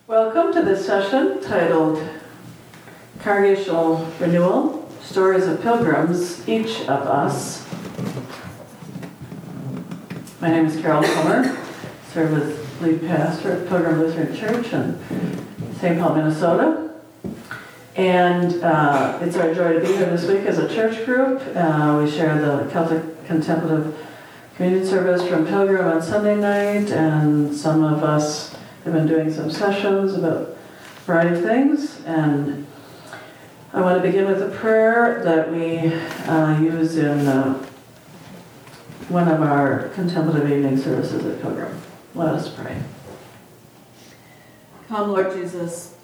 Welcome to this session titled Congregational Renewal, Stories of Pilgrims, Each of Us. My name is Carol Plummer, serve as lead pastor at Pilgrim Lutheran Church in St. Paul, Minnesota. And it's our joy to be here this week as a church group. We share the Celtic Contemplative Communion Service from Pilgrim on Sunday night, and some of us have been doing some sessions about a variety of things. And I want to begin with a prayer that we use in one of our contemplative evening services at Pilgrim. Let us pray. Come, Lord Jesus.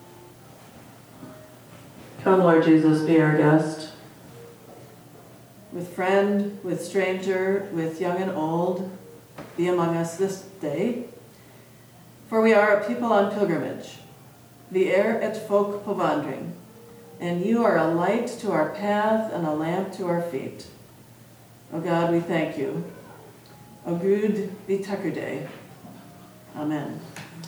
Come, Lord Jesus, be our guest. With friend, with stranger, with young and old, be among us this day. For we are a people on pilgrimage, the er et folk på vandring, and you are a light to our path and a lamp to our feet. O God, we thank you. O Gud, vi takker deg. Amen.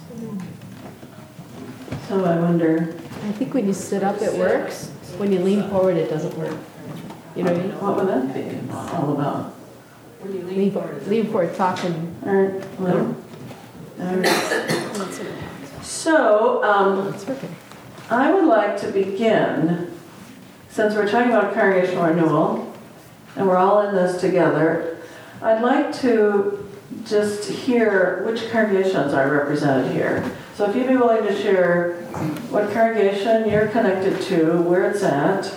So I wonder... I think when you sit up, it works. When you lean forward, it doesn't work. You know what I mean? What would that be all about? When you lean forward, talking. All right, well... All right. So, I would like to begin, since we're talking about congregational renewal, and we're all in this together, I'd like to just hear which congregations are represented here. So if you'd be willing to share what congregation you're connected to, where it's at,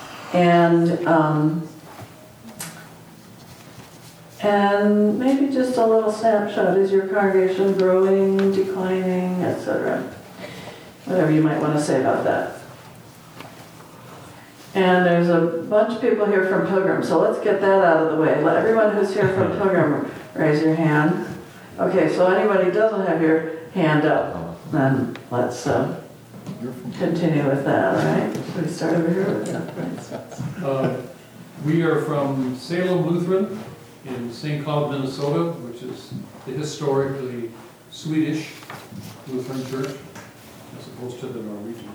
and maybe just a little snapshot. Is your congregation growing, declining, etc.? Whatever you might want to say about that. And there's a bunch of people here from Pilgrim, so let's get that out of the way. Let everyone who's here from Pilgrim raise your hand. Okay, so anybody who doesn't have your hand up, then let's continue with that, all right? We start over here with that. We are from Salem Lutheran in St. Cloud, Minnesota, which is the historically Swedish Lutheran church, as opposed to the Norwegians.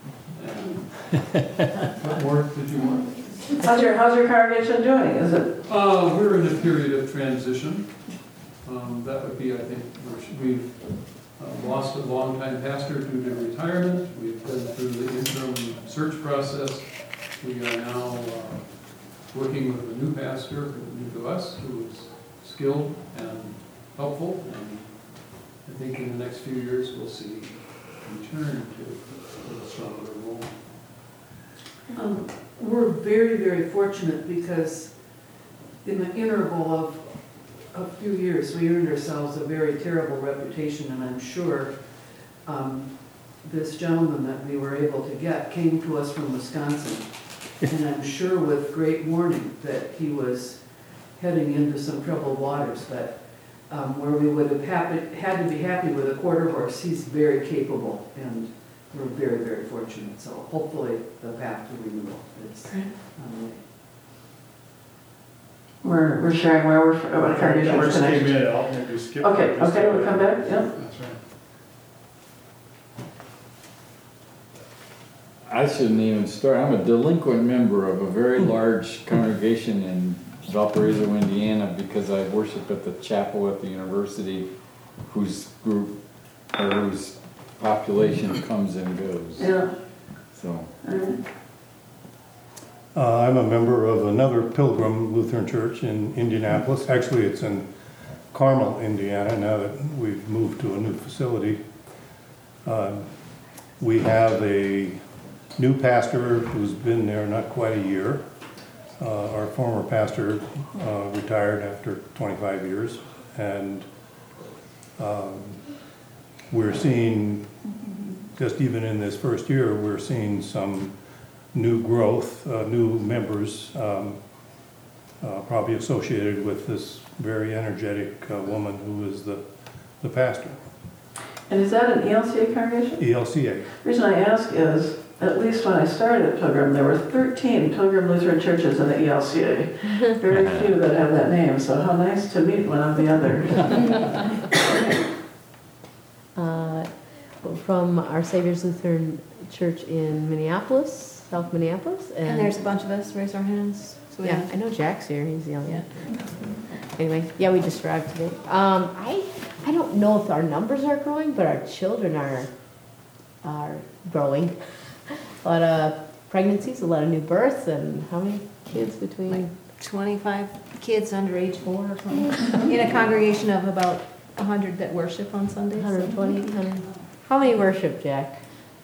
What more did you want? How's your congregation doing? Is it? We're in a period of transition. That would be, I think, we've lost a longtime pastor due to retirement. We've been through the interim search process. We are now working with a new pastor, new to us, who is skilled and helpful, and I think in the next few years we'll see a return to a stronger role. We're very, very fortunate because in the interval of a few years we earned ourselves a very terrible reputation, and I'm sure this gentleman that we were able to get came to us from Wisconsin. And I'm sure with great warning that he was heading into some troubled waters, but where we would have had to be happy with a quarter horse, he's very capable, and we're very, very fortunate. So hopefully the path to renewal is on the way. We're sharing where what congregation we're connected to. I'll maybe skip. Okay, we'll come back, yeah. That's right. I shouldn't even start. I'm a delinquent member of a very large congregation in Valparaiso, Indiana, because I worship at the chapel at the university, whose group or whose population comes and goes. Yeah. So. I'm a member of another Pilgrim Lutheran Church in Indianapolis. Actually, it's in Carmel, Indiana, now that we've moved to a new facility. We have a new pastor who's been there not quite a year. Our former pastor retired after 25 years, and we're seeing, just even in this first year, we're seeing some new growth, new members, probably associated with this very energetic woman who is the pastor. And is that an ELCA congregation? ELCA. The reason I ask is, at least when I started at Pilgrim, there were 13 Pilgrim Lutheran churches in the ELCA. Very few that have that name, so how nice to meet one of the others. Well, from Our Savior's Lutheran Church in Minneapolis, South Minneapolis. And there's a bunch of us, raise our hands. So we Yeah, have- I know Jack's here, he's the only Yeah. one. Anyway, yeah, we just arrived today. I don't know if our numbers are growing, but our children are growing. A lot of pregnancies, a lot of new births, and how many kids between? 25 kids under age 4 or something, in a congregation of about 100 that worship on Sundays. 120, 100. How many worship, Jack?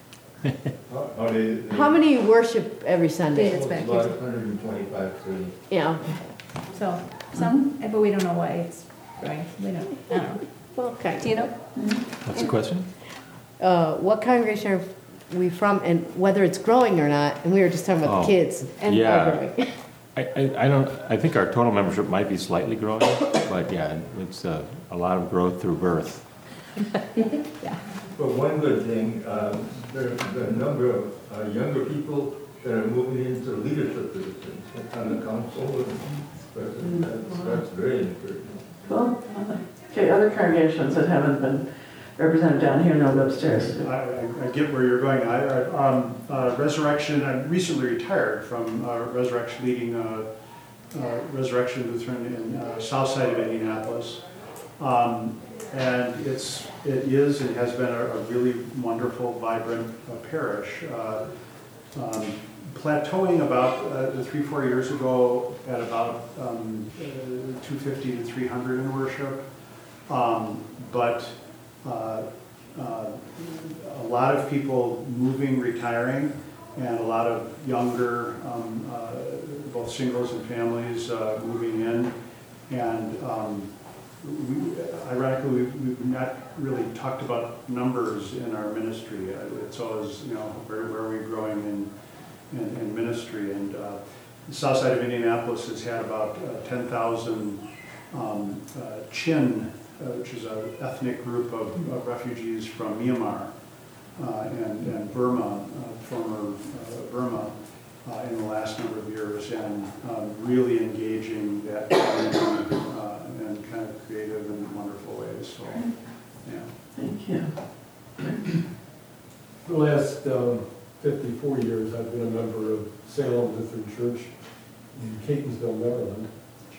How How many worship every Sunday? David's back About here. 125, 30. Yeah, So, some, but we don't know why it's growing. We don't, I don't know. well, okay. Do you know? What's the question? What congregation are we from, and whether it's growing or not? And we were just talking about the Oh, kids and yeah. are growing. I don't, I think our total membership might be slightly growing, but yeah, it's a lot of growth through birth. But one good thing, the number of younger people that are moving into leadership positions on the council, that's very encouraging. Cool. Okay, other congregations that haven't been represented down here, no upstairs. I get where you're going. Resurrection, I recently retired from Resurrection, leading Resurrection Lutheran in south side of Indianapolis. And it is and has been a really wonderful, vibrant parish. Plateauing about 3-4 years ago at about 250 to 300 in worship. But a lot of people moving, retiring, and a lot of younger, both singles and families moving in. And ironically, we've not really talked about numbers in our ministry. It's always, where are we growing in ministry? And the south side of Indianapolis has had about 10,000 Chin, which is an ethnic group of refugees from Myanmar and Burma, former Burma, in the last number of years, and really engaging that community in kind of creative and wonderful ways. So, yeah. Thank you. For the last 54 years, I've been a member of Salem Lutheran Church in Catonsville, Maryland.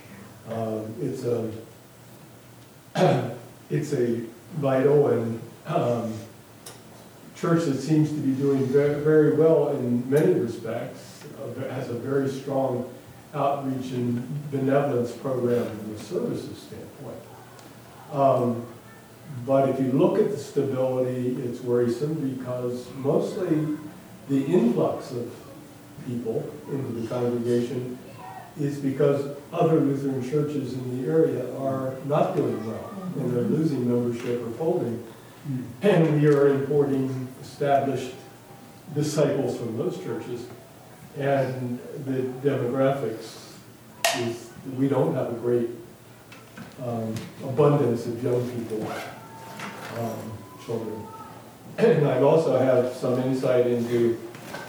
It's a vital and church that seems to be doing very, very well in many respects. Has a very strong outreach and benevolence program from a services standpoint. But if you look at the stability, it's worrisome because mostly the influx of people into the congregation is because other Lutheran churches in the area are not doing well, and they're losing membership or folding. And we are importing established disciples from those churches. And the demographics is, we don't have a great abundance of young people, children. And I also have some insight into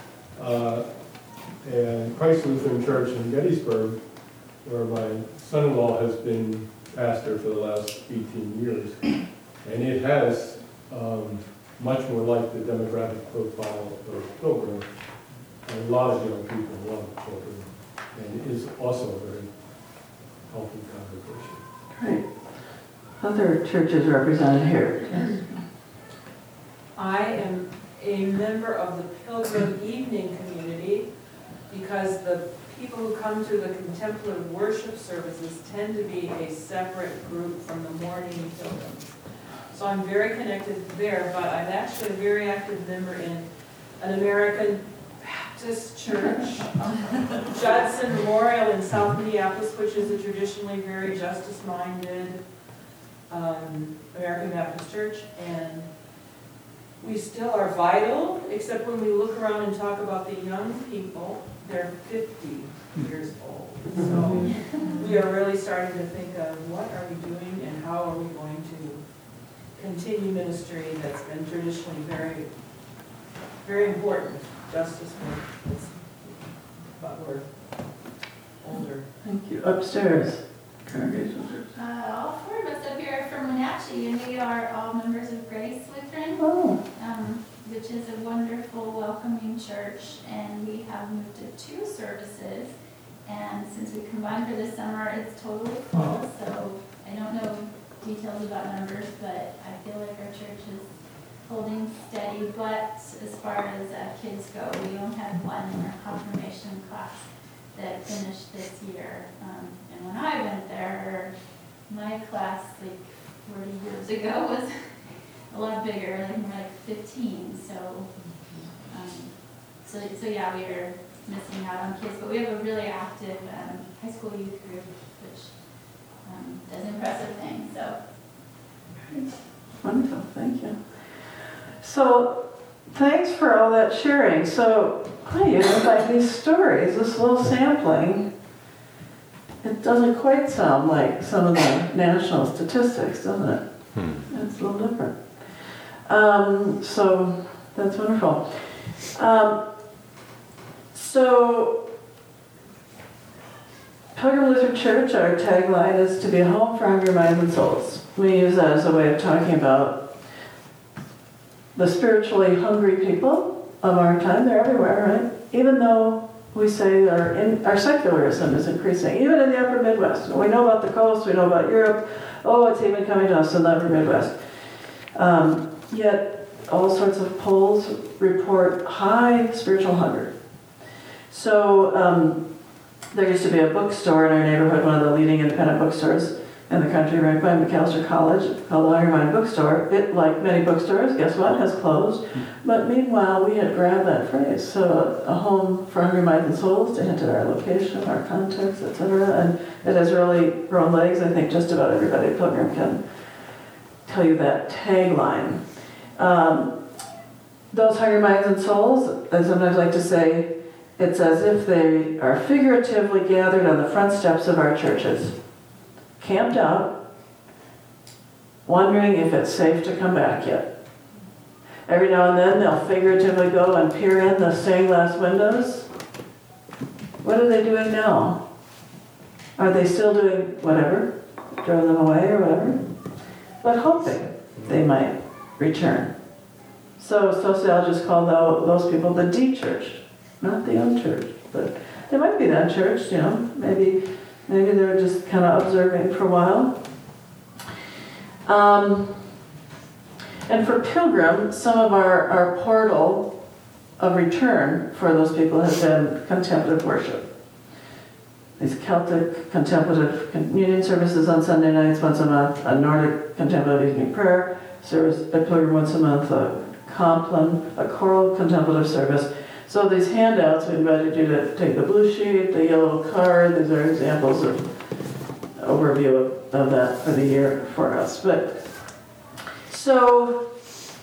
and Christ Lutheran Church in Gettysburg, where my son-in-law has been pastor for the last 18 years. And it has much more like the demographic profile of Pilgrim. A lot of young people, a lot of children, and it is also a very healthy congregation. Great. Other churches represented here. I am a member of the Pilgrim Evening Community because the people who come to the contemplative worship services tend to be a separate group from the morning pilgrims. So I'm very connected there, but I'm actually a very active member in an American Baptist Church, Judson Memorial in South Minneapolis, which is a traditionally very justice-minded American Baptist church, and we still are vital, except when we look around and talk about the young people, they're 50 years old. So we are really starting to think of what are we doing and how are we going to continue ministry that's been traditionally very, very important. Justice work, but we're older. Thank you. Upstairs, congregation. All four of us up here are from Wenatchee, and we are all members of Grace Lutheran. Oh, church, and we have moved to 2 services. And since we combined for this summer, it's totally full, so I don't know details about numbers, but I feel like our church is holding steady. But as far as kids go, we only had one in our confirmation class that finished this year. And when I went there, my class, like 40 years ago, was a lot bigger, like more like 15. So yeah, we are missing out on kids, but we have a really active high school youth group, which does impressive things. So Wonderful, thank you. So, thanks for all that sharing. So, by these stories, this little sampling, it doesn't quite sound like some of the national statistics, doesn't it? It's a little different. So, that's wonderful. So, Pilgrim Lutheran Church, our tagline is to be a home for hungry minds and souls. We use that as a way of talking about the spiritually hungry people of our time. They're everywhere, right? Even though we say our secularism is increasing, even in the upper Midwest. We know about the coast, we know about Europe. Oh, it's even coming to us in the upper Midwest. Yet all sorts of polls report high spiritual hunger. So there used to be a bookstore in our neighborhood, one of the leading independent bookstores in the country, right by McAllister College, called the Hungry Mind Bookstore. It, like many bookstores, guess what, has closed. But meanwhile, we had grabbed that phrase. So a home for hungry minds and souls, to hint at our location, our context, etc. And it has really grown legs. I think just about everybody at Pilgrim can tell you that tagline. Those hungry minds and souls, I sometimes like to say, it's as if they are figuratively gathered on the front steps of our churches, camped out, wondering if it's safe to come back yet. Every now and then they'll figuratively go and peer in the stained glass windows. What are they doing now? Are they still doing whatever? Drove them away or whatever? But hoping they might return. So sociologists call those people the de-churched, not the unchurched. But they might be that church, maybe they're just kind of observing for a while. And for Pilgrim, some of our portal of return for those people has been contemplative worship. These Celtic contemplative communion services on Sunday nights once a month, a Nordic contemplative evening prayer service at Pilgrim once a month, a Compline, a choral contemplative service. So these handouts, we invited you to take the blue sheet, the yellow card. These are examples of overview of that for the year for us. But so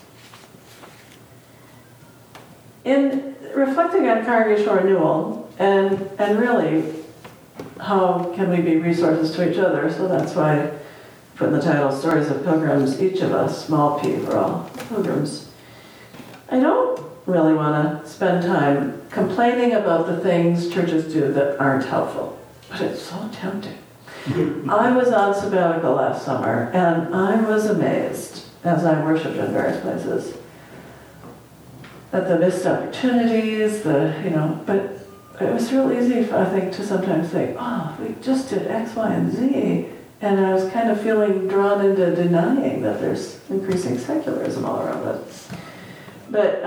in reflecting on congregational renewal and really how can we be resources to each other, so that's why I put in the title Stories of Pilgrims, each of us, small p for all pilgrims. I don't really want to spend time complaining about the things churches do that aren't helpful, but it's so tempting. I was on sabbatical last summer, and I was amazed as I worshiped in various places at the missed opportunities, but it was real easy, I think, to sometimes think, we just did X, Y, and Z, and I was kind of feeling drawn into denying that there's increasing secularism all around us. But,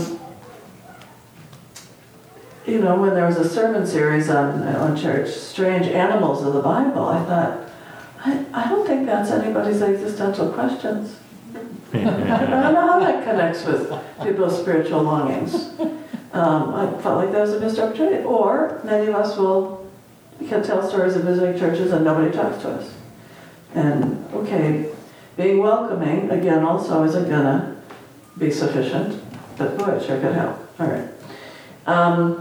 when there was a sermon series on church, Strange Animals of the Bible, I thought, I don't think that's anybody's existential questions. I don't know how that connects with people's spiritual longings. I felt like that was a missed opportunity. Or many of us can tell stories of visiting churches and nobody talks to us. And, being welcoming, again, also isn't gonna be sufficient, but boy, it sure could help. All right.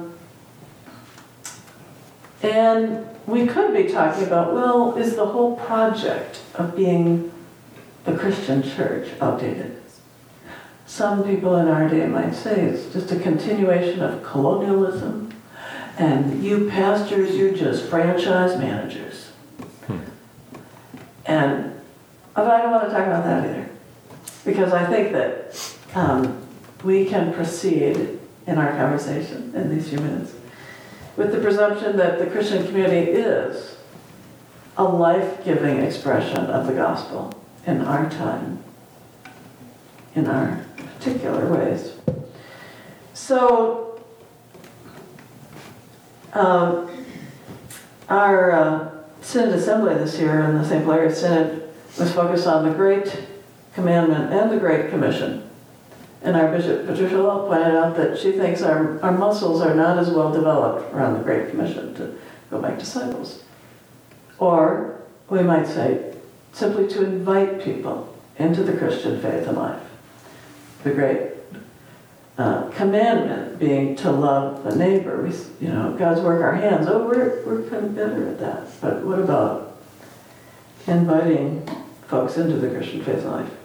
And we could be talking about, is the whole project of being a Christian church outdated? Some people in our day might say it's just a continuation of colonialism, and you pastors, you're just franchise managers. But I don't want to talk about that either, because I think that we can proceed in our conversation in these few minutes, with the presumption that the Christian community is a life-giving expression of the gospel in our time, in our particular ways. So, our Synod Assembly this year in the St. Hilarious Synod was focused on the Great Commandment and the Great Commission. And our Bishop Patricia Lull pointed out that she thinks our muscles are not as well developed around the Great Commission to go make disciples. Or, we might say, simply to invite people into the Christian faith and life. The Great Commandment being to love the neighbor. God's work our hands. We're kind of better at that. But what about inviting folks into the Christian faith and life?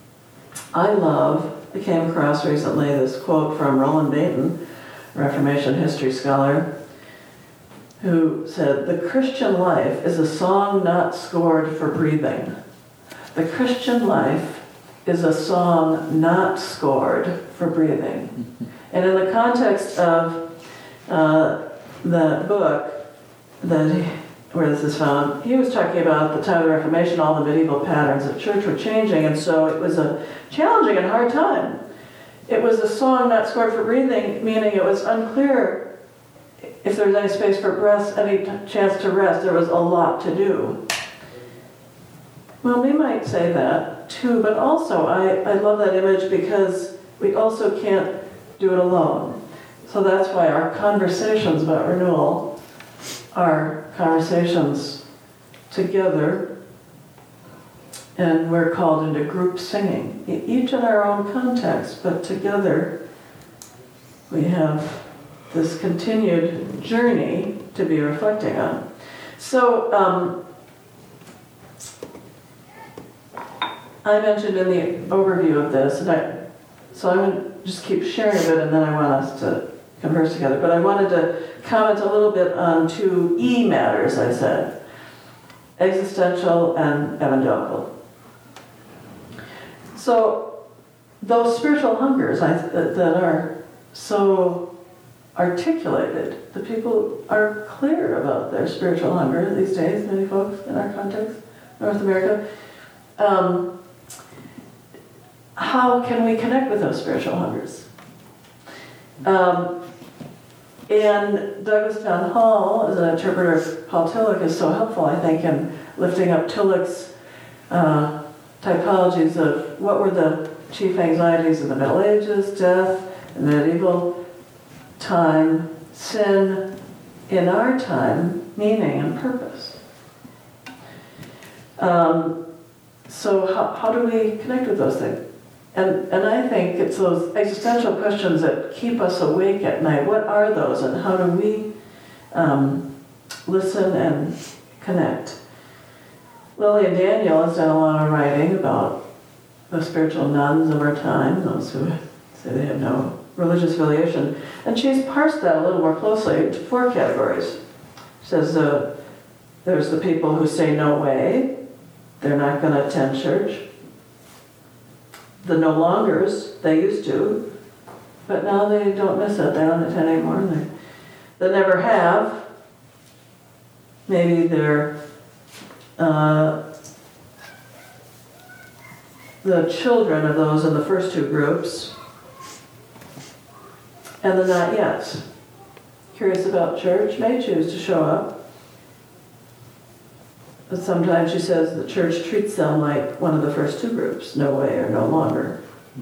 I came across recently this quote from Roland Bainton, Reformation history scholar, who said, "The Christian life is a song not scored for breathing. The Christian life is a song not scored for breathing." And in the context of the book where this is found, he was talking about the time of the Reformation, all the medieval patterns of church were changing, and so it was a challenging and hard time. It was a song not scored for breathing, meaning it was unclear if there was any space for breath, any chance to rest. There was a lot to do. Well, we might say that too, but also I love that image because we also can't do it alone. So that's why our conversations about renewal are conversations together, and we're called into group singing, each in our own context, but together we have this continued journey to be reflecting on. So I mentioned in the overview of this, so I'm going to just keep sharing a bit, and then I want us to converse together. But I wanted to comment a little bit on two E matters, I said: existential and evangelical. So those spiritual hungers that are so articulated, the people are clear about their spiritual hunger these days, many folks in our context, North America. How can we connect with those spiritual hungers? And Douglas John Hall, as an interpreter of Paul Tillich, is so helpful, I think, in lifting up Tillich's typologies of what were the chief anxieties of the Middle Ages: death, the medieval time, sin, in our time, meaning and purpose. So how do we connect with those things? And I think it's those existential questions that keep us awake at night. What are those, and how do we listen and connect? Lillian Daniel has done a lot of writing about the spiritual nuns of our time, those who say they have no religious affiliation. And she's parsed that a little more closely into 4 categories. She says there's the people who say no way, they're not going to attend church. The no longers, they used to, but now they don't miss it, they don't attend anymore. They never have. Maybe they're the children of those in the first 2 groups, and the not yet. Curious about church, may choose to show up. But sometimes she says the church treats them like one of the first 2 groups, no way or no longer.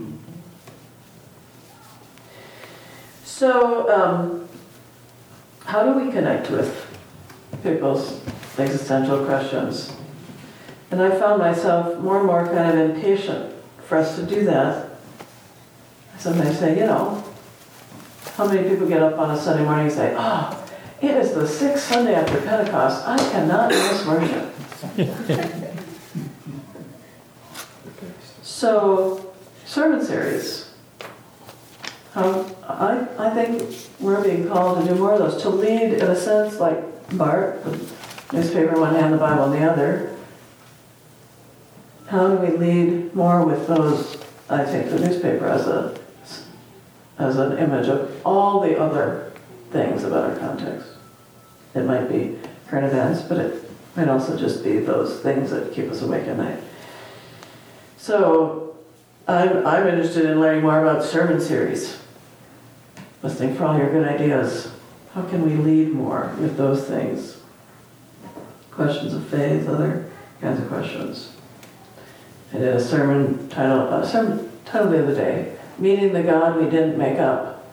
So, how do we connect with people's existential questions? And I found myself more and more kind of impatient for us to do that. I sometimes say, how many people get up on a Sunday morning and say, "Oh, it is the 6th Sunday after Pentecost. I cannot miss worship." So, sermon series. I think we're being called to do more of those, to lead in a sense like Bart, the newspaper in one hand, the Bible in the other. How do we lead more with those? I take the newspaper as as an image of all the other things about our context. It might be current events, but it might also just be those things that keep us awake at night. So I'm interested in learning more about sermon series. Listening for all your good ideas. How can we lead more with those things? Questions of faith, other kinds of questions. I did a sermon title the other day, Meeting the God We Didn't Make Up.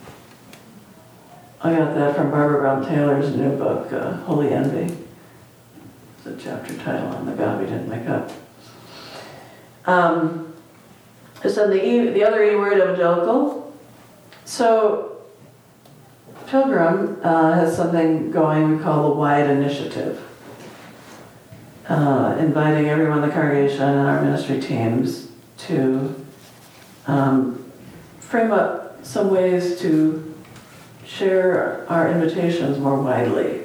I got that from Barbara Brown Taylor's new book, Holy Envy. It's a chapter title on the God we didn't make up. So the other E word, evangelical. So Pilgrim has something going we call the Wide Initiative, inviting everyone in the congregation and our ministry teams to frame up some ways to share our invitations more widely.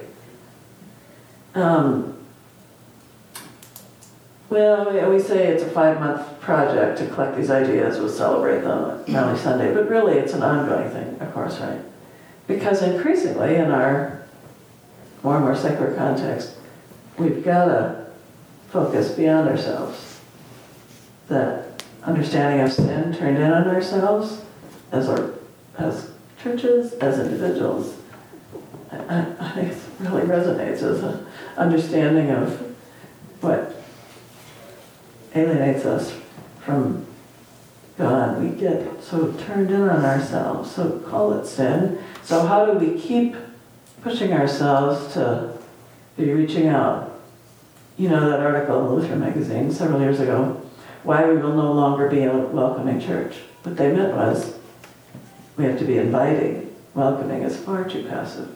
Well, we say it's a 5-month project to collect these ideas. We'll celebrate them on Valley Sunday, but really it's an ongoing thing, of course, right? Because increasingly in our more and more secular context, we've got to focus beyond ourselves. That understanding of sin turned in on ourselves as churches, as individuals, I think it really resonates as an understanding of what alienates us from God. We get so turned in on ourselves, so call it sin. So how do we keep pushing ourselves to be reaching out? You know that article in Lutheran magazine several years ago, Why We Will No Longer Be a Welcoming Church. What they meant was, we have to be inviting. Welcoming is far too passive.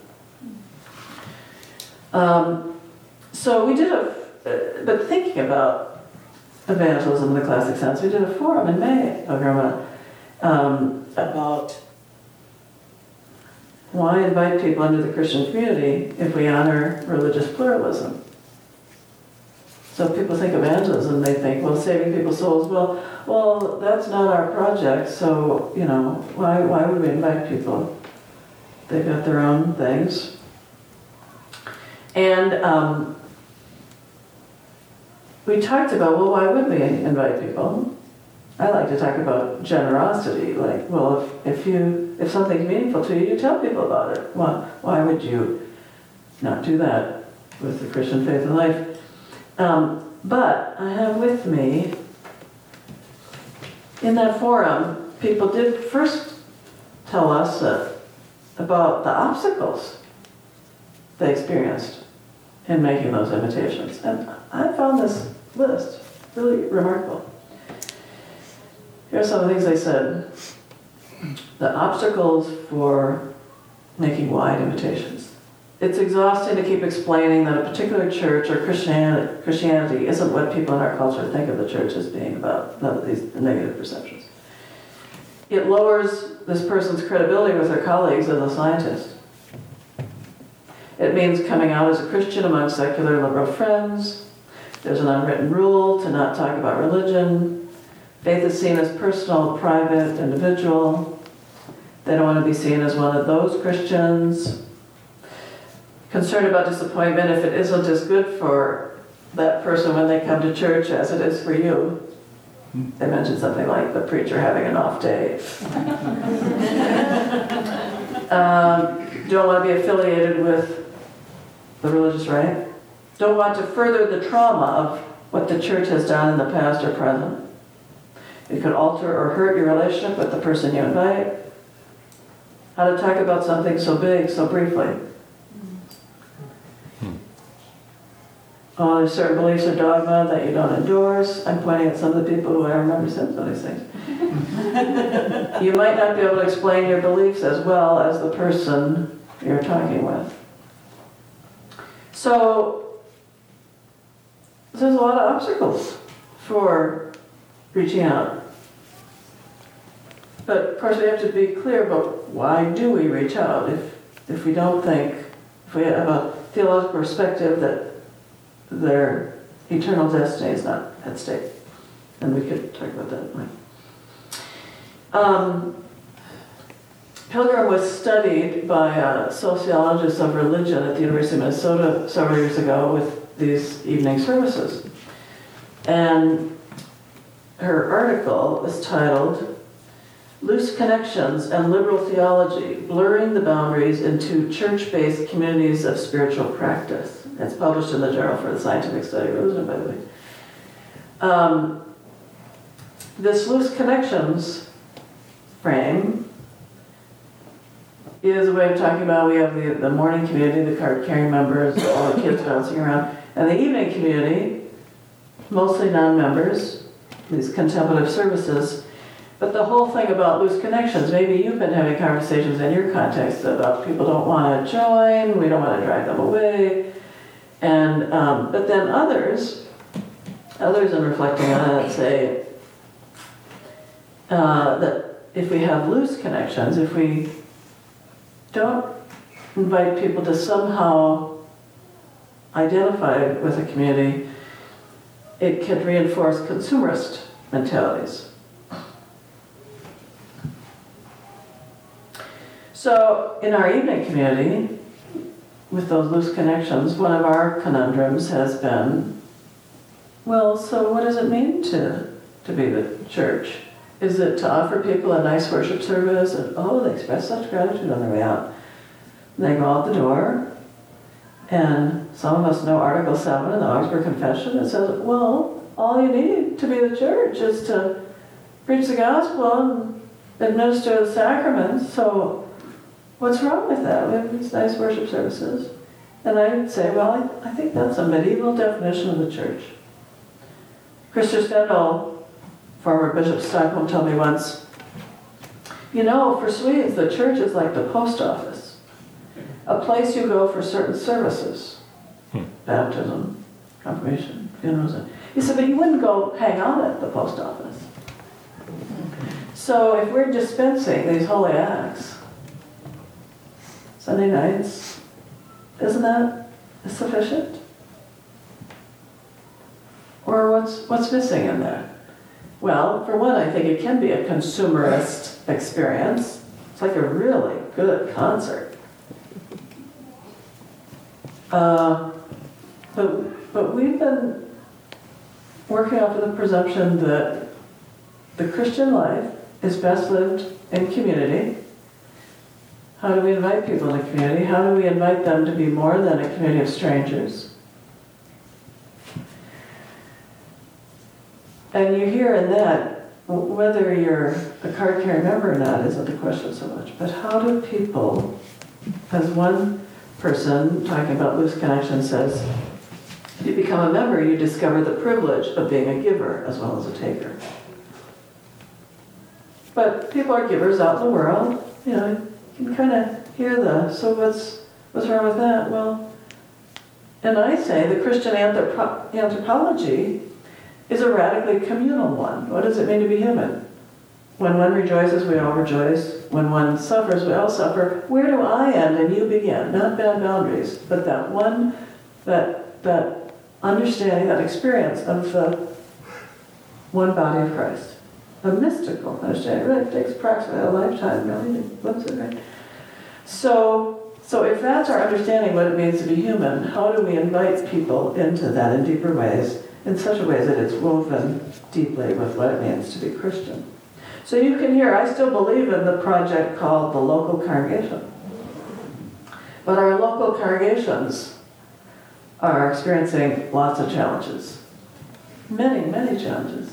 So we did but thinking about evangelism in the classic sense, we did a forum in May, about why invite people into the Christian community if we honor religious pluralism. So people think evangelism, they think, well, saving people's souls, well, that's not our project, so, why would we invite people? They've got their own things. And we talked about, well, why would we invite people? I like to talk about generosity, like, well, if something's meaningful to you, you tell people about it. Why would you not do that with the Christian faith and life? But I have with me, in that forum, people did first tell us about the obstacles they experienced in making those invitations. And I found this list really remarkable. Here are some of the things they said. The obstacles for making wide invitations. It's exhausting to keep explaining that a particular church or Christianity isn't what people in our culture think of the church as being about, these negative perceptions. It lowers this person's credibility with their colleagues as a scientist. It means coming out as a Christian among secular liberal friends. There's an unwritten rule to not talk about religion. Faith is seen as personal, private, individual. They don't want to be seen as one of those Christians. Concerned about disappointment if it isn't as good for that person when they come to church as it is for you. They mentioned something like the preacher having an off day. Don't want to be affiliated with the religious right. Don't want to further the trauma of what the church has done in the past or present. It could alter or hurt your relationship with the person you invite. How to talk about something so big so briefly. There's certain beliefs or dogma that you don't endorse. I'm pointing at some of the people who I remember saying some of these things. You might not be able to explain your beliefs as well as the person you're talking with. So, there's a lot of obstacles for reaching out. But of course we have to be clear about why do we reach out if we don't think, if we have a theological perspective that their eternal destiny is not at stake. And we could talk about that. Pilgrim was studied by a sociologist of religion at the University of Minnesota several years ago with these evening services. And her article is titled Loose Connections and Liberal Theology, Blurring the Boundaries into Church-Based Communities of Spiritual Practice. It's published in the Journal for the Scientific Study of Religion, by the way. This loose connections frame is a way of talking about, we have the morning community, the card-carrying members, all the kids bouncing around, and the evening community, mostly non-members, these contemplative services. But the whole thing about loose connections, maybe you've been having conversations in your context about people don't want to join, we don't want to drive them away, and but then others in reflecting on it say that if we have loose connections, if we don't invite people to somehow identify with a community, it can reinforce consumerist mentalities. So in our evening community, with those loose connections, one of our conundrums has been, well, so what does it mean to be the church? Is it to offer people a nice worship service and, oh, they express such gratitude on their way out? And they go out the door, and some of us know Article 7 in the Augsburg Confession. It says, well, all you need to be the church is to preach the gospel and administer the sacraments. So what's wrong with that? We have these nice worship services. And I would say, well, I think that's a medieval definition of the church. Christer Stendal, former Bishop of Stockholm, told me once, you know, for Swedes, the church is like the post office, a place you go for certain services, baptism, confirmation, funerals. He said, but you wouldn't go hang out at the post office. So if we're dispensing these holy acts, Sunday nights, isn't that sufficient? Or what's missing in there? Well, for one, I think it can be a consumerist experience. It's like a really good concert. But we've been working off of the presumption that the Christian life is best lived in community. How do we invite people in the community? How do we invite them to be more than a community of strangers? And you hear in that, whether you're a card-carrying member or not isn't the question so much, but how do people, as one person talking about loose connection says, if you become a member, you discover the privilege of being a giver as well as a taker. But people are givers out in the world, you know, you can kind of hear so what's wrong with that? Well, and I say the Christian anthropology is a radically communal one. What does it mean to be human? When one rejoices, we all rejoice. When one suffers, we all suffer. Where do I end and you begin? Not bad boundaries, but that understanding, that experience of the one body of Christ. A mystical understanding. It really takes approximately a lifetime, really, to glimpse it, right? So if that's our understanding of what it means to be human, how do we invite people into that in deeper ways, in such a way that it's woven deeply with what it means to be Christian? So you can hear, I still believe in the project called the local congregation. But our local congregations are experiencing lots of challenges. Many, many challenges.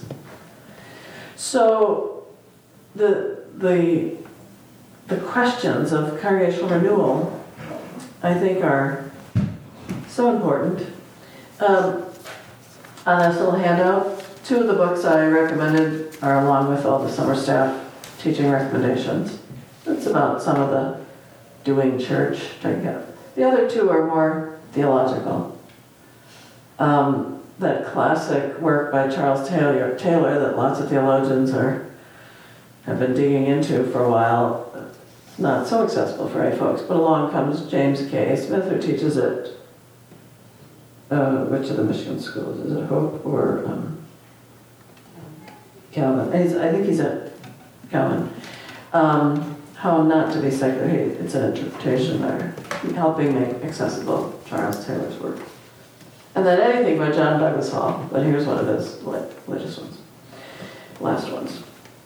So the questions of congregational renewal, I think, are so important. On this little handout, 2 of the books I recommended are along with all the summer staff teaching recommendations. It's about some of the doing church. The other 2 are more theological. That classic work by Charles Taylor that lots of theologians have been digging into for a while. Not so accessible for lay folks, but along comes James K. Smith, who teaches at which of the Michigan schools? Is it Hope or Calvin? I think he's at Calvin. how not to be secular hate. It's an interpretation or helping make accessible Charles Taylor's work. And then anything by John Douglas Hall, but here's one of his latest ones, last ones.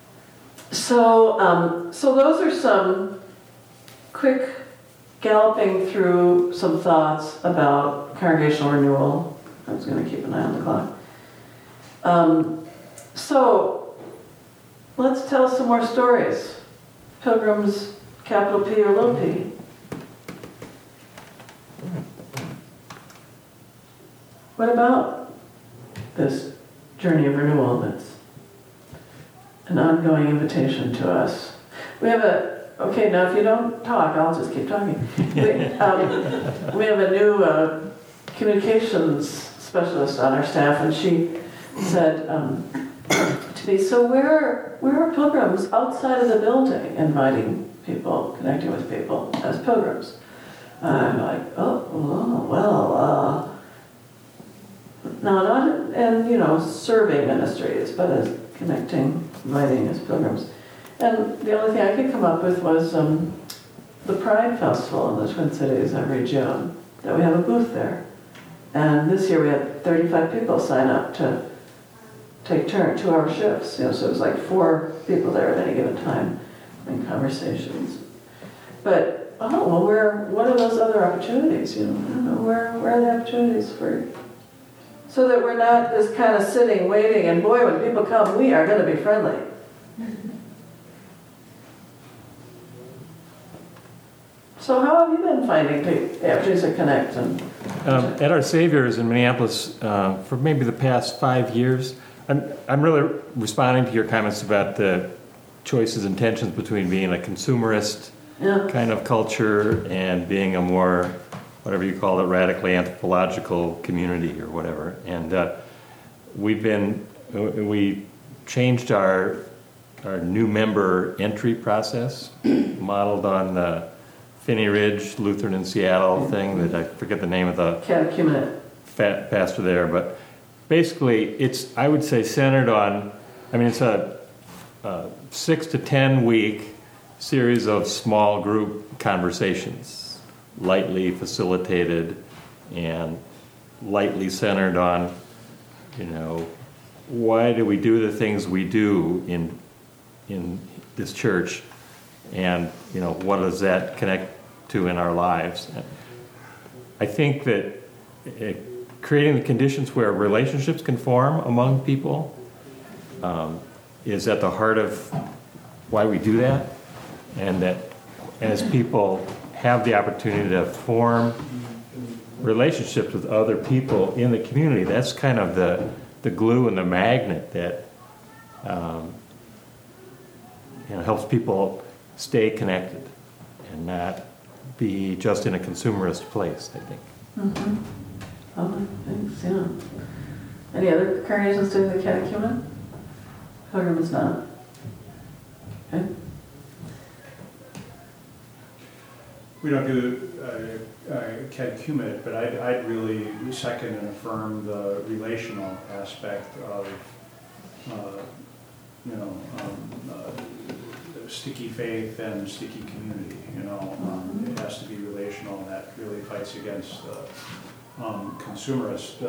So, so those are some quick galloping through some thoughts about congregational renewal. I was going to keep an eye on the clock. So let's tell some more stories. Pilgrims, capital P or little p. What about this journey of renewal that's an ongoing invitation to us? We have okay, now if you don't talk, I'll just keep talking. We have a new communications specialist on our staff, and she said to me, so where are pilgrims outside of the building inviting people, connecting with people as pilgrims? I'm like, well, no, not in, serving ministries, but as connecting, inviting as pilgrims. And the only thing I could come up with was the Pride Festival in the Twin Cities every June, that we have a booth there. And this year we had 35 people sign up to take 2-hour shifts. So it was like 4 people there at any given time in conversations. But, what are those other opportunities? I don't know, where are the opportunities for so that we're not just kind of sitting, waiting, and boy, when people come, we are going to be friendly. So how have you been finding the opportunities to connect? At Our Saviors in Minneapolis, for maybe the past 5 years, I'm really responding to your comments about the choices and tensions between being a consumerist kind of culture and being a more, whatever you call it, radically anthropological community or whatever. And we changed our new member entry process, modeled on the Finney Ridge Lutheran in Seattle thing that I forget the name of the catechumenate pastor there, but basically it's, I would say, centered on, it's a 6 to 10 week series of small group conversations, lightly facilitated and lightly centered on, why do we do the things we do in this church, and what does that connect to in our lives? I think that creating the conditions where relationships can form among people is at the heart of why we do that, and that as people have the opportunity to form relationships with other people in the community, that's kind of the glue and the magnet that helps people stay connected and not be just in a consumerist place, I think. Mm-hmm. Oh, thanks, yeah. Any other congregations doing the catechumen? Pilgrim is not. Okay. We don't do catechumenate, but I'd really second and affirm the relational aspect of, sticky faith and sticky community. It has to be relational, and that really fights against consumerist.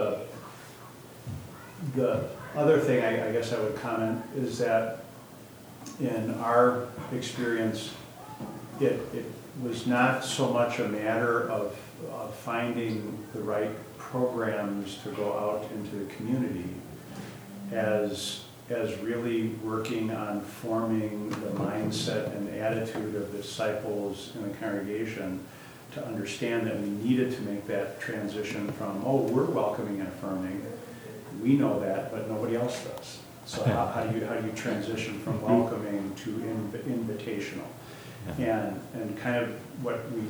The other thing I guess I would comment is that in our experience, it was not so much a matter of finding the right programs to go out into the community as really working on forming the mindset and attitude of the disciples in the congregation to understand that we needed to make that transition from, we're welcoming and affirming, we know that, but nobody else does. So how do you transition from welcoming to invitational? And kind of what we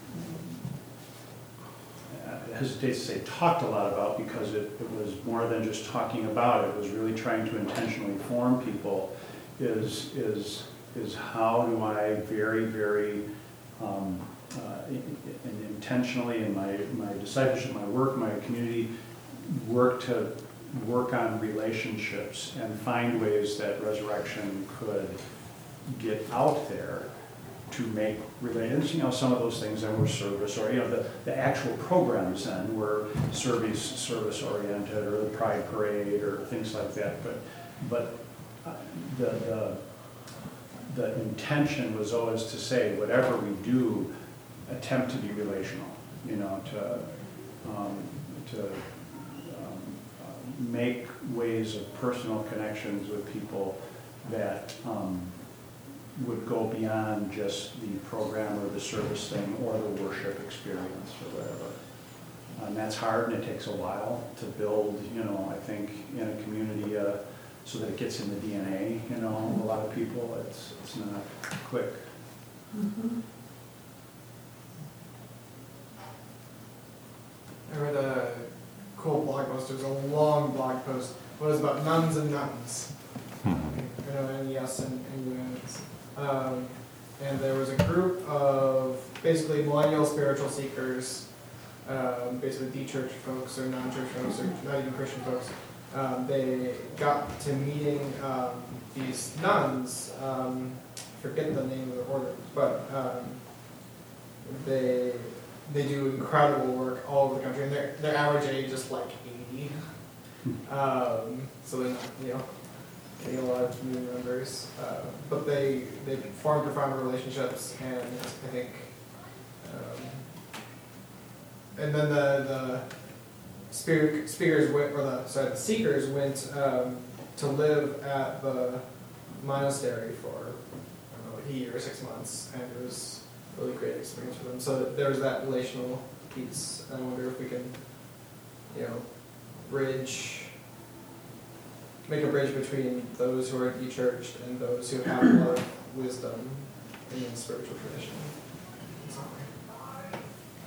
hesitate to say talked a lot about, because it was more than just talking about it, was really trying to intentionally form people, is how do I very, very and intentionally in my discipleship, my work, my community, work on relationships and find ways that resurrection could get out there to make related, some of those things then were service, or, the actual programs then were service oriented, or the Pride Parade, or things like that, but the intention was always to say, whatever we do, attempt to be relational, to make ways of personal connections with people that would go beyond just the program or the service thing or the worship experience or whatever. And that's hard, and it takes a while to build, I think, in a community so that it gets in the DNA, a lot of people. It's not quick. Mm-hmm. I read a cool blog post. It was a long blog post. It was about nuns and nuns. NES and UNs. And there was a group of basically millennial spiritual seekers, basically de-church folks or non-church folks or not even Christian folks. They got to meeting these nuns. Forget the name of the order, but they do incredible work all over the country, and their average age is like 80. So they're not, getting a lot of new members, but they form profound relationships, and I think, and then the seekers went to live at the monastery for, I don't know, a year or 6 months, and it was a really great experience for them. So there was that relational piece. I wonder if we can, make a bridge between those who are de-churched and those who have a lot of wisdom in the spiritual tradition. In some way.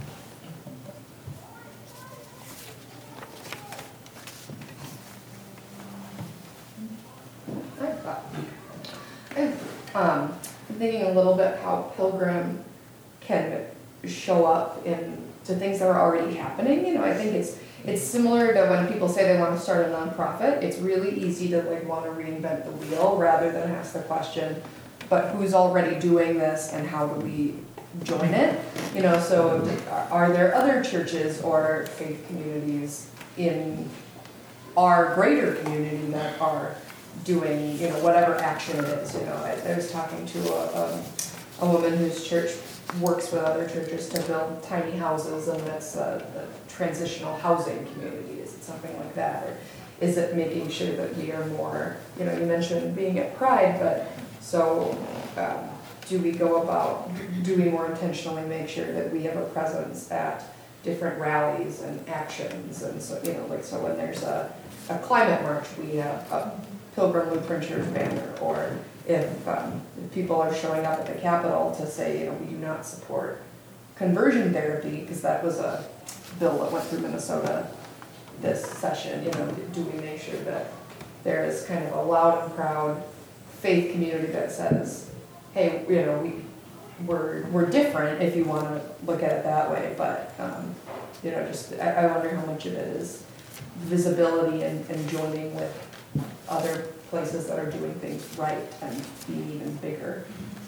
I'm thinking a little bit how Pilgrim can show up to things that are already happening. I think it's similar to when people say they want to start a nonprofit. It's really easy to want to reinvent the wheel rather than ask the question, but who's already doing this and how do we join it? So are there other churches or faith communities in our greater community that are doing, whatever action it is? I was talking to a woman whose church works with other churches to build tiny houses, and that's the transitional housing community. Is it something like that? Or is it making sure that we are more, you mentioned being at Pride, but so do we go about, do we more intentionally make sure that we have a presence at different rallies and actions? And so, so when there's a climate march, we have a Pilgrim Lutheran Church banner, or if people are showing up at the Capitol to say, we do not support conversion therapy, because that was a bill that went through Minnesota this session, do we make sure that there is kind of a loud and proud faith community that says, hey, we're different if you want to look at it that way, but I wonder how much of it is visibility and joining with other places that are doing things right and being even bigger.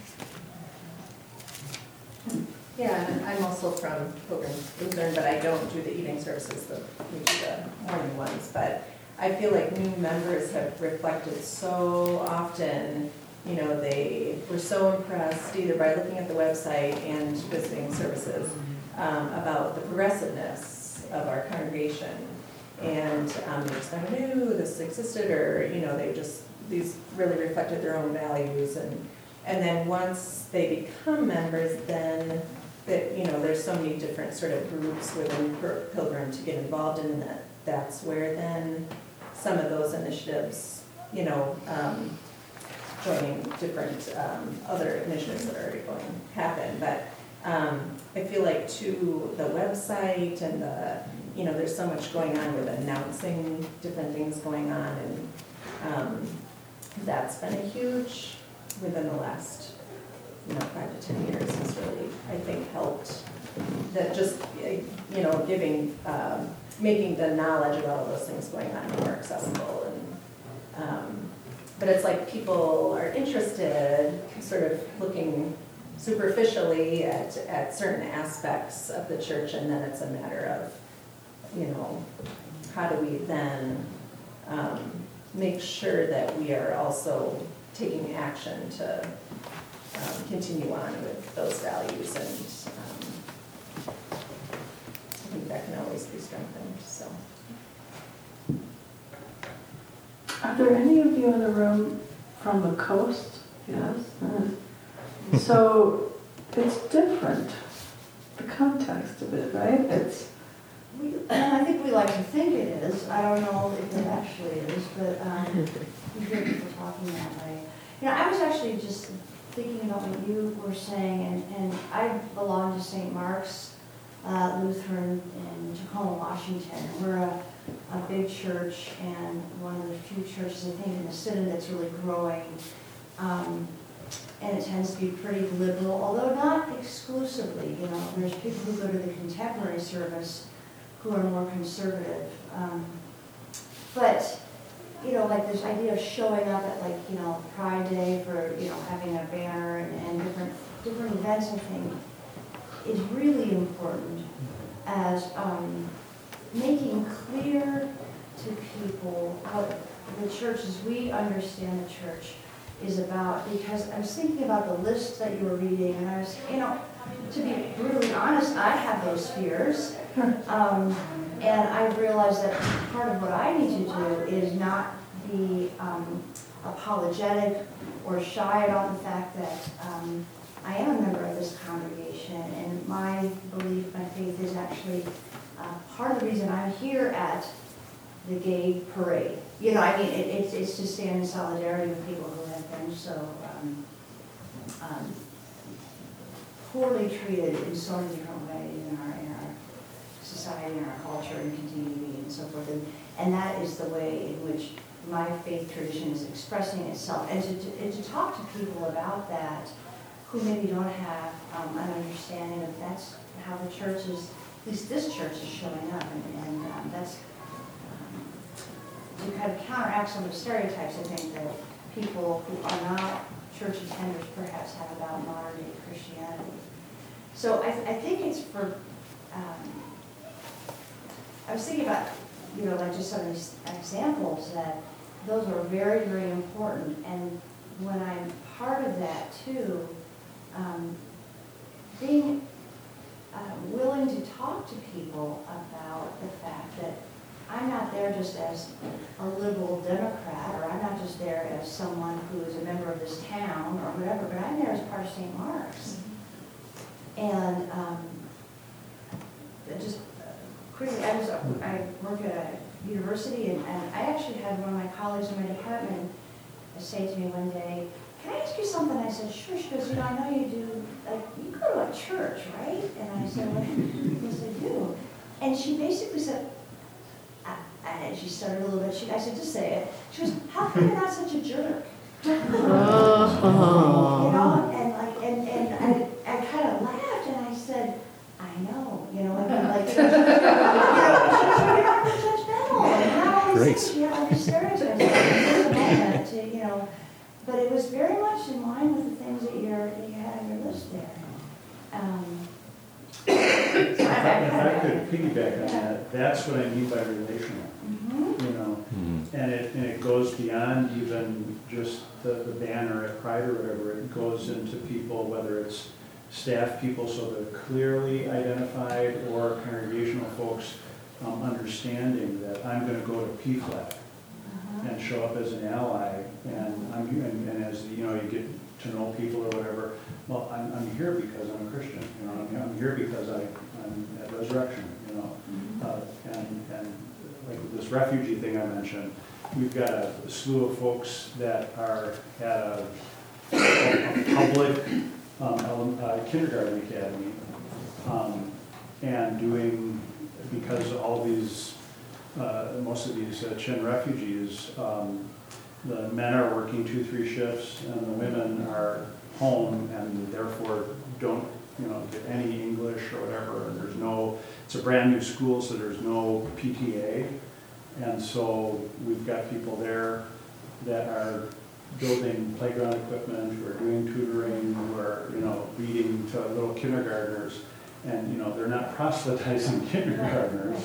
Yeah, and I'm also from Pilgrim Lutheran, but I don't do the evening services, we do the morning ones. But I feel like new members have reflected so often, they were so impressed either by looking at the website and visiting services about the progressiveness of our congregation. And they just never knew this existed, or, these really reflected their own values. And then once they become members, then there's so many different sort of groups within Pilgrim to get involved in, and that's where then some of those initiatives, joining different other initiatives that are going to happen. But I feel like too, the website and there's so much going on with announcing different things going on, and that's been a huge, within the last 5 to 10 years has really, I think, helped. That just giving, making the knowledge about all those things going on more accessible, and but it's like people are interested, sort of looking superficially at certain aspects of the church, and then it's a matter of, how do we then make sure that we are also taking action to continue on with those values, and I think that can always be strengthened, so. Are there any of you in the room from the coast? Yes. So it's different, the context of it, right? I think we like to think it is. I don't know if it actually is, but we hear people talking that way. I was actually just thinking about what you were saying, and I belong to St. Mark's Lutheran in Tacoma, Washington. We're a big church and one of the few churches, I think, in the city that's really growing. And it tends to be pretty liberal, although not exclusively. There's people who go to the contemporary service who are more conservative. But like this idea of showing up at Pride Day for, having a banner and different events, I think, is really important as making clear to people what the church, as we understand the church, is about. Because I was thinking about the list that you were reading, and I was, to be brutally honest, I have those fears. And I realized that part of what I need to do is not be apologetic or shy about the fact that I am a member of this congregation, and my belief, my faith is actually part of the reason I'm here at the gay parade. It's to stand in solidarity with people who have been so poorly treated in so many different ways in our society, in our culture, and continue to be, and so forth. And that is the way in which my faith tradition is expressing itself. And to talk to people about that who maybe don't have an understanding of that's how the church is, at least this church is showing up. And that's to kind of counteract some of the stereotypes, I think, that people who are not church attenders perhaps have about modern day Christianity. So I think it's for, I was thinking about, like just some of these examples, that those are very, very important. And when I'm part of that too, being willing to talk to people about the fact that I'm not there just as a liberal Democrat, or I'm not just there as someone who is a member of this town or whatever, but I'm there as part of St. Mark's. And just quickly, I work at a university, and I actually had one of my colleagues in my department say to me one day, "Can I ask you something?" I said, "Sure." She goes, "I know you do, you go to a church, right?" And I said, "Well, yes, I do." And she basically said, and she stuttered a little bit. I said, "Just say it." She goes, "How come you're not such a jerk?" And I kind of laughed, and I said, "I know, you're not judgmental, and how all these things, you have all these stereotypes." But it was very much in line with the things that you had on your list there. If I could piggyback on that, that's what I mean by relational. And it goes beyond even just the banner at Pride or whatever. It goes into people, whether it's staff people, so they're clearly identified, or congregational folks understanding that I'm going to go to PFLAG and show up as an ally, and as you get to know people or whatever. Well, I'm here because I'm a Christian. I'm here because I'm at Resurrection. And like this refugee thing I mentioned, we've got a slew of folks that are at a public kindergarten academy, and doing, because all these, most of these Chin refugees, the men are working 2-3 shifts, and the women are home, and therefore don't get any English or whatever. And it's a brand new school, so there's no PTA. And so we've got people there that are building playground equipment, who are doing tutoring, who are, reading to little kindergartners. And, they're not proselytizing kindergartners.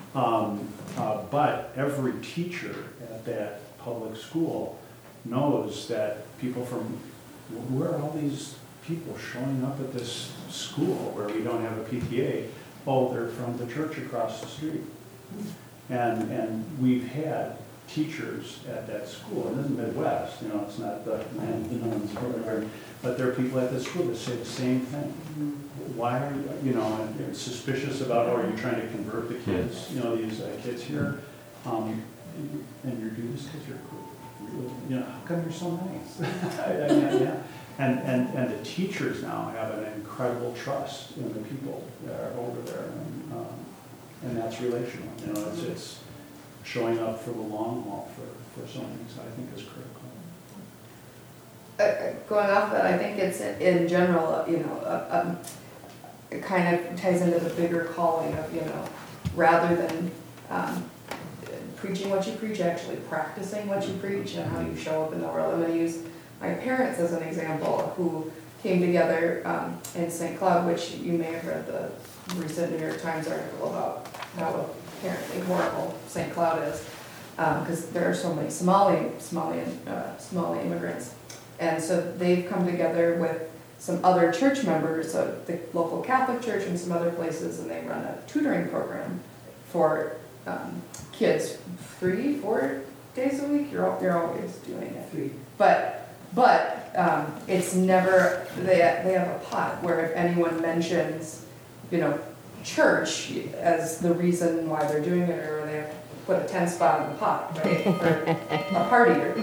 But every teacher at that public school knows that people from, where are all these people showing up at this school where we don't have a PTA? Oh, they're from the church across the street. And we've had teachers at that school, and in the Midwest, it's not the nuns or whatever, but there are people at the school that say the same thing. Why are you, and they're suspicious about, are you trying to convert the kids, these kids here, and you're doing this because you're cool. How come you're so nice? Yeah. And the teachers now have an incredible trust in the people that are over there, and that's relational. It's showing up for the long haul for something, so I think is critical. Going off that, I think it's in general, it kind of ties into the bigger calling of, rather than preaching what you preach, actually practicing what you preach and how you show up in the world. I'm going to use my parents as an example, who came together in St. Cloud, which you may have read the recent New York Times article about how apparently horrible St. Cloud is, because there are so many Somali immigrants. And so they've come together with some other church members of the local Catholic church and some other places, and they run a tutoring program for kids 3-4 days a week. You're always doing it. 3. But it's never, they have a pot where if anyone mentions, church as the reason why they're doing it, or they have to put a 10 spot in the pot, right, for a party, or,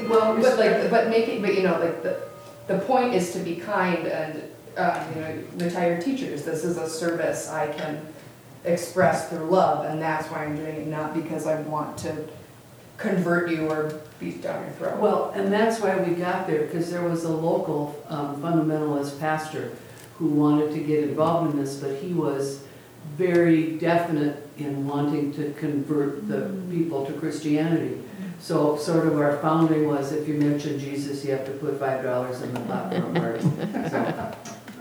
the point is to be kind and, retired teachers, this is a service I can express through love, and that's why I'm doing it, not because I want to convert you or beat down your throat. Well, and that's why we got there, because there was a local fundamentalist pastor who wanted to get involved in this, but he was very definite in wanting to convert the people to Christianity. So sort of our founding was, if you mention Jesus, you have to put $5 in the pot for a party. So.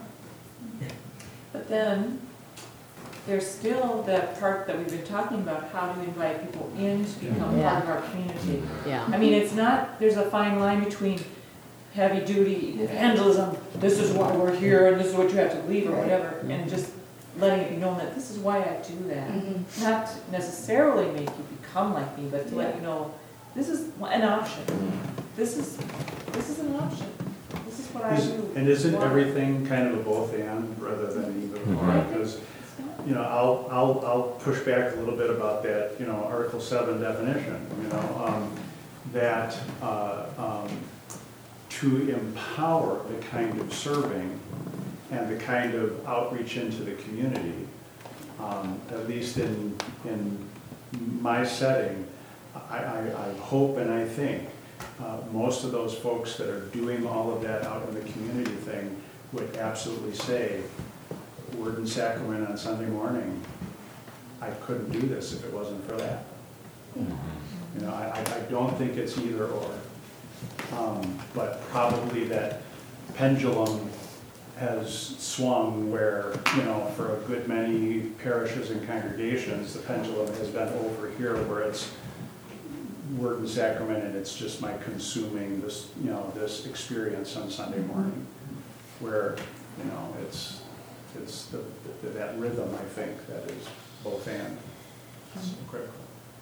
But then, there's still that part that we've been talking about, how to invite people in to become part of our community. Yeah. I mean, it's not, there's a fine line between heavy duty evangelism, this is why we're here, and this is what you have to believe, or whatever, and just letting it be known that this is why I do that. Not to necessarily make you become like me, but to let you know, this is an option. This is an option. This is what I do. And isn't everything kind of a both and rather than either or? Because, I'll push back a little bit about that, Article 7 definition, that to empower the kind of serving and the kind of outreach into the community, at least in my setting, I hope and I think most of those folks that are doing all of that out in the community thing would absolutely say, Word and Sacrament on Sunday morning, I couldn't do this if it wasn't for that. I don't think it's either or. But probably that pendulum has swung where, for a good many parishes and congregations, the pendulum has been over here where it's Word and Sacrament and it's just my consuming this, this experience on Sunday morning, where, it's that rhythm, I think, that is both and. It's critical.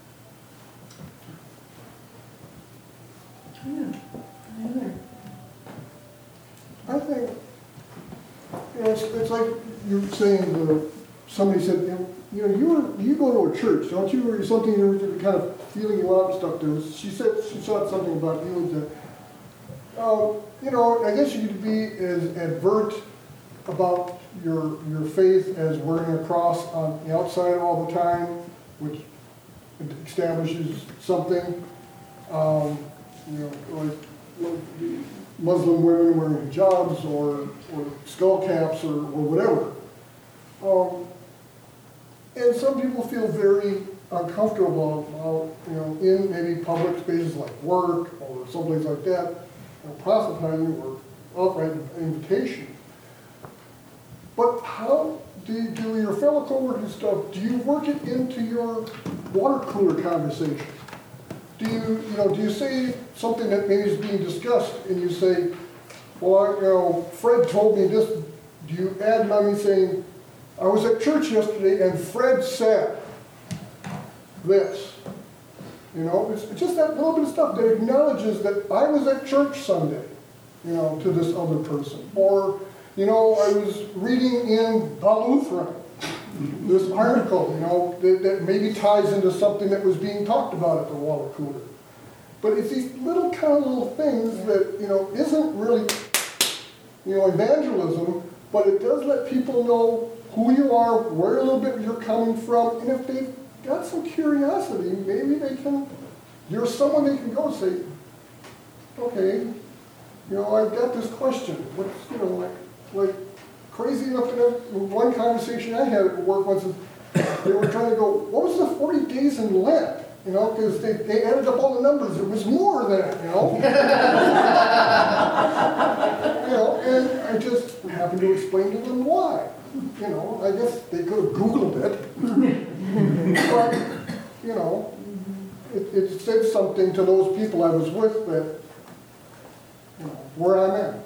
I think, it's like you're saying, somebody said, you go to a church, don't you, or something, you're kind of feeling you out and stuff there. She said she saw something about you and said, I guess you could be as advert about your faith as wearing a cross on the outside all the time, which establishes something. Like Muslim women wearing hijabs or skull caps or whatever. And some people feel very uncomfortable about, in maybe public spaces like work or someplace like that, proselytizing or outright invitation. But how do your fellow coworkers and stuff, do you work it into your water cooler conversation? Do you say something that maybe is being discussed and you say, well, Fred told me this, do you add on me saying, I was at church yesterday and Fred said this? It's just that little bit of stuff that acknowledges that I was at church Sunday, to this other person. Or, I was reading in The Lutheran, this article, that maybe ties into something that was being talked about at the water cooler. But it's these little things that, isn't really, evangelism, but it does let people know who you are, where a little bit you're coming from, and if they've got some curiosity, maybe you're someone they can go say, okay, I've got this question. What's, like crazy enough in one conversation I had at work once, they were trying to go, what was the 40 days in Lent? Because they added up all the numbers. It was more than that, and I just happened to explain to them why. I guess they could have Googled it. But, it said something to those people I was with that, where I'm at.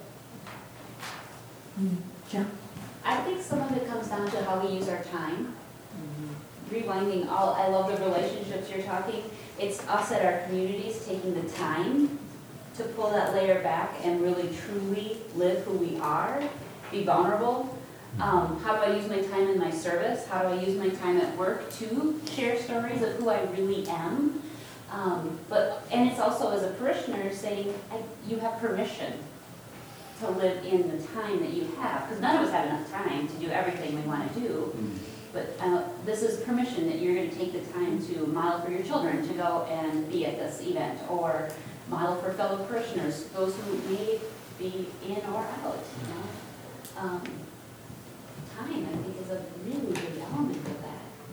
Yeah. I think some of it comes down to how we use our time. Rewinding I love the relationships you're talking. It's us at our communities taking the time to pull that layer back and really truly live who we are, be vulnerable. How do I use my time in my service? How do I use my time at work to share stories of who I really am? And it's also as a parishioner saying, you have permission to live in the time that you have, because none of us have enough time to do everything we want to do. But this is permission that you're going to take the time to model for your children to go and be at this event, or model for fellow parishioners, those who may be in or out. Time, I think, is a really big element of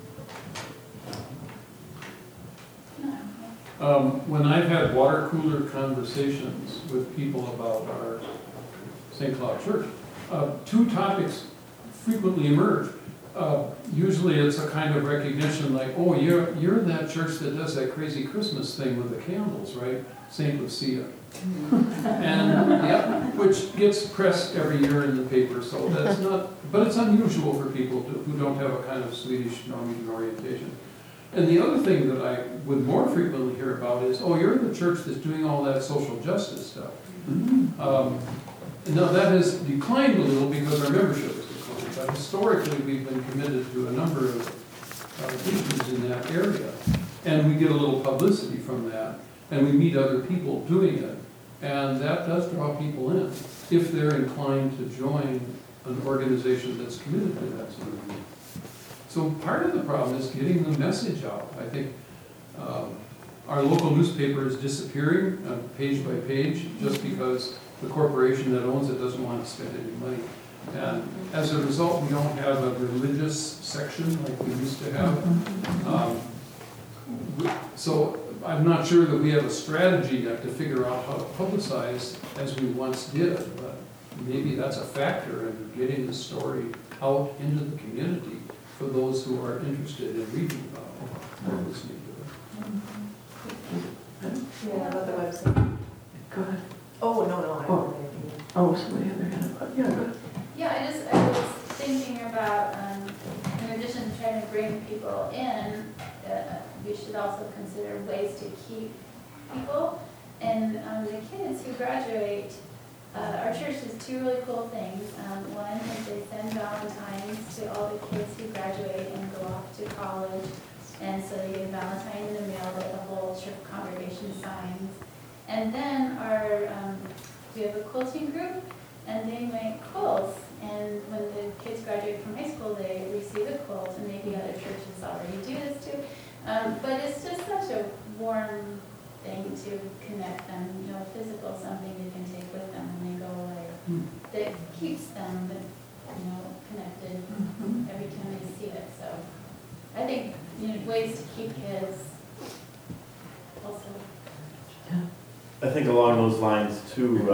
that. When I've had water cooler conversations with people about our St. Cloud Church, two topics frequently emerge. Usually it's a kind of recognition like, oh, you're that church that does that crazy Christmas thing with the candles, right? St. Lucia. And which gets pressed every year in the paper, so that's not, but it's unusual for people who don't have a kind of Swedish Norwegian orientation. And the other thing that I would more frequently hear about is, oh, you're the church that's doing all that social justice stuff. Now that has declined a little because our membership has declined, but historically we've been committed to a number of issues in that area. And we get a little publicity from that, and we meet other people doing it. And that does draw people in, if they're inclined to join an organization that's committed to that sort of thing. So part of the problem is getting the message out. I think our local newspaper is disappearing page by page just because the corporation that owns it doesn't want to spend any money. And as a result, we don't have a religious section like we used to have. So I'm not sure that we have a strategy yet to figure out how to publicize as we once did, but maybe that's a factor in getting the story out into the community for those who are interested in reading about it or listening to it. Yeah, about the website. Go ahead. Oh, no, I don't have anything. Oh, somebody had their hand up. Yeah, go ahead. Yeah, I was thinking about, in addition to trying to bring people in, we should also consider ways to keep people. And the kids who graduate, our church does two really cool things. One is they send Valentines to all the kids who graduate and go off to college. And so they get Valentine in the mail that the whole church congregation signs. And then we have a quilting group, and they make quilts. And when the kids graduate from high school, they receive a quilt, and maybe other churches already do this too. But it's just such a warm thing to connect them, physical, something they can take with them when they go away. That keeps them, connected every time they see it. So I think, ways to keep kids also. I think think along those lines too,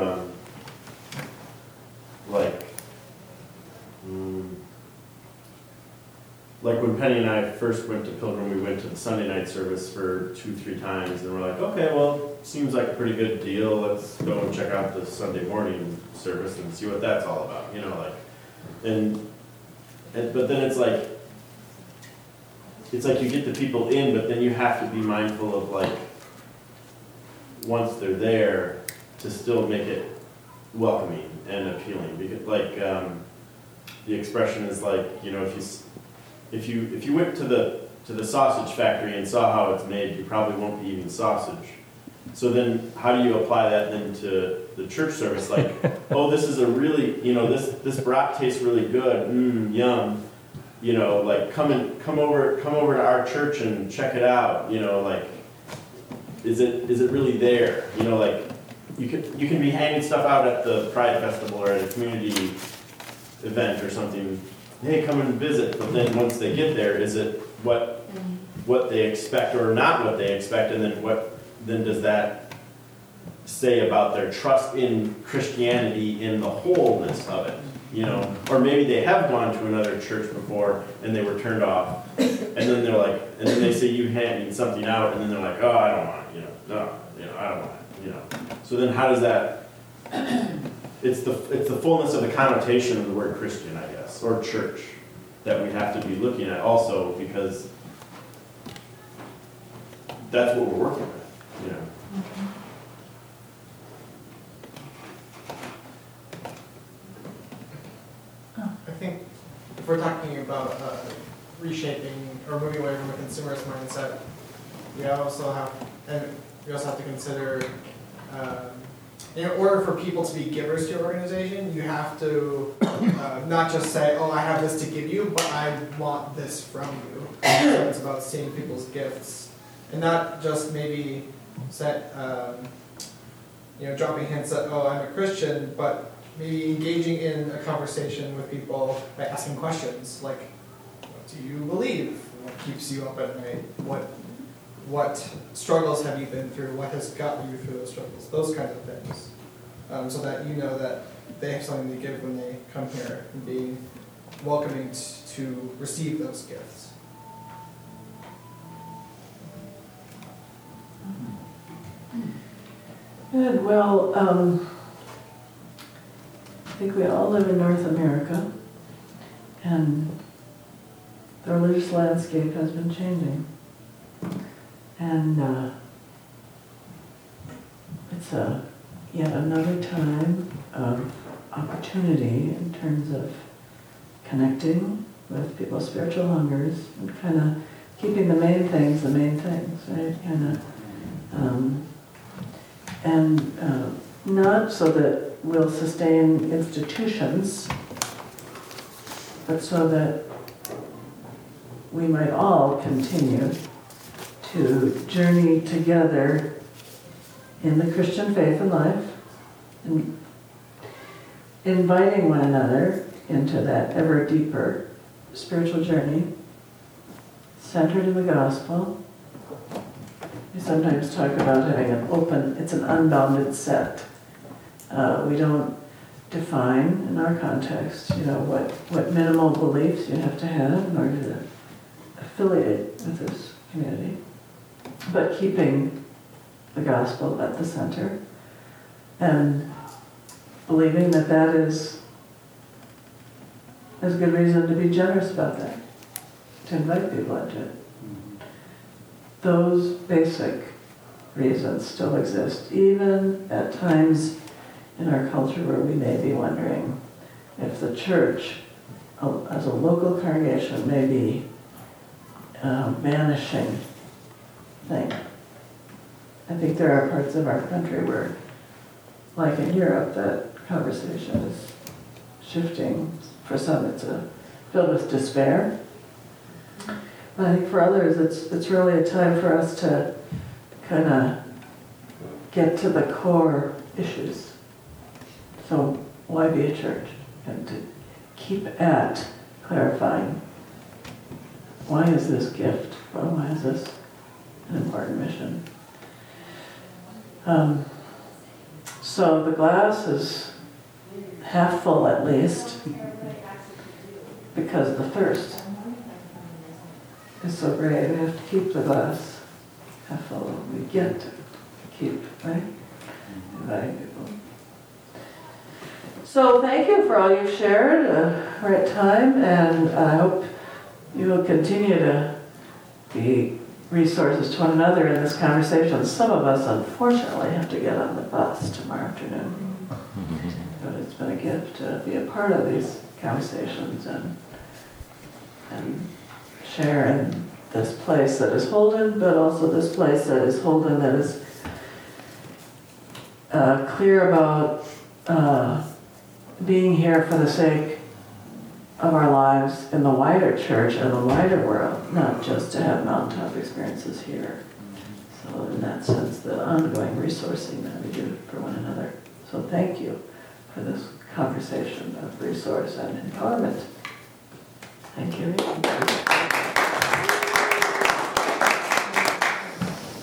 like when Penny and I first went to Pilgrim, we went to the Sunday night service for 2-3 times, and we're like, okay, well, seems like a pretty good deal. Let's go and check out the Sunday morning service and see what that's all about, you know, like, but then it's like you get the people in, but then you have to be mindful of like, once they're there, to still make it welcoming and appealing, because like, the expression is like, you know, if you went to the sausage factory and saw how it's made, you probably won't be eating sausage. So then, how do you apply that then to the church service? Like, oh, this is a really, you know, this brat tastes really good, yum. You know, like come over to our church and check it out. You know, like, is it really there? You know, like you can be hanging stuff out at the Pride Festival or at a community event or something. Hey, come and visit. But then once they get there, is it what they expect or not what they expect? And then what does that say about their trust in Christianity in the wholeness of it? You know, or maybe they have gone to another church before and they were turned off, and then they're like, and then they say you handing something out, and then they're like, oh, I don't want it, you know, no, you know, I don't want it, you know. So then how does that? It's the fullness of the connotation of the word Christian, I guess, or church, that we have to be looking at also, because that's what we're working with, you know. I think if we're talking about reshaping or moving away from a consumerist mindset, we also have to consider, in order for people to be givers to your organization, you have to not just say, oh, I have this to give you, but I want this from you. So it's about seeing people's gifts. And not just maybe dropping hints that, oh, I'm a Christian, but maybe engaging in a conversation with people by asking questions like, what do you believe? What keeps you up at night? What struggles have you been through? What has gotten you through those struggles? Those kinds of things. So that you know that they have something to give when they come here, and being welcoming to receive those gifts. Good. Well, I think we all live in North America, and the religious landscape has been changing. And it's yet another time of opportunity in terms of connecting with people's spiritual hungers and kind of keeping the main things, right? And not so that we'll sustain institutions, but so that we might all continue to journey together in the Christian faith and life, and inviting one another into that ever deeper spiritual journey, centered in the gospel. We sometimes talk about having it's an unbounded set. We don't define in our context, what minimal beliefs you have to have in order to affiliate with this community, but keeping the gospel at the center and believing that is a good reason to be generous about that, to invite people into it. Those basic reasons still exist, even at times in our culture where we may be wondering if the church, as a local congregation, may be a vanishing thing. I think there are parts of our country where, like in Europe, that conversation is shifting. For some, it's filled with despair. But I think for others, it's really a time for us to kind of get to the core issues. So why be a church? And to keep at clarifying, why is this gift? Well, why is this an important mission? So the glass is half full at least, because the thirst is so great. We have to keep the glass half full. We get to keep, right? Inviting people. So thank you for all you've shared right time, and I hope you will continue to be resources to one another in this conversation. Some of us unfortunately have to get on the bus tomorrow afternoon, but it's been a gift to be a part of these conversations and share in this place that is Holden, but also this place that is Holden that is clear about being here for the sake of our lives in the wider church and the wider world, not just to have mountaintop experiences here. So in that sense, the ongoing resourcing that we do for one another. So thank you for this conversation of resource and empowerment. Thank you.